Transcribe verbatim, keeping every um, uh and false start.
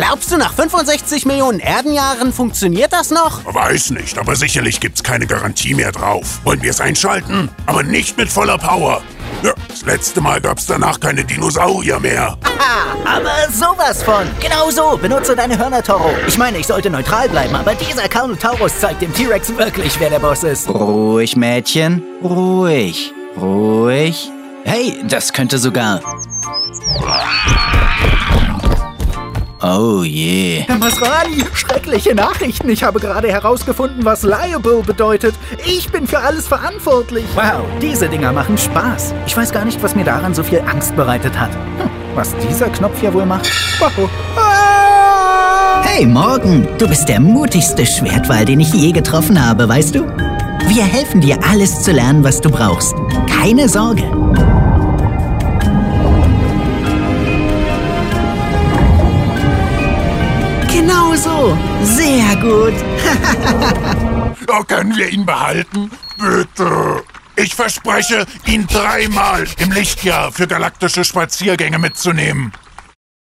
Glaubst du, nach fünfundsechzig Millionen Erdenjahren funktioniert das noch? Weiß nicht, aber sicherlich gibt's keine Garantie mehr drauf. Wollen wir es einschalten? Aber nicht mit voller Power. Ja, das letzte Mal gab's danach keine Dinosaurier mehr. Aha, aber sowas von. Genau so, benutze deine Hörner, Toro. Ich meine, ich sollte neutral bleiben, aber dieser Carnotaurus zeigt dem T-Rex wirklich, wer der Boss ist. Ruhig, Mädchen. Ruhig. Ruhig. Hey, das könnte sogar... Oh je. Herr Masrani, schreckliche Nachrichten. Ich habe gerade herausgefunden, was liable bedeutet. Ich bin für alles verantwortlich. Wow, diese Dinger machen Spaß. Ich weiß gar nicht, was mir daran so viel Angst bereitet hat. Hm, was dieser Knopf hier wohl macht? Wow. Ah! Hey, Morgan, du bist der mutigste Schwertwal, den ich je getroffen habe, weißt du? Wir helfen dir, alles zu lernen, was du brauchst. Keine Sorge. Genau so. Sehr gut. Oh, können wir ihn behalten? Bitte. Ich verspreche, ihn dreimal im Lichtjahr für galaktische Spaziergänge mitzunehmen.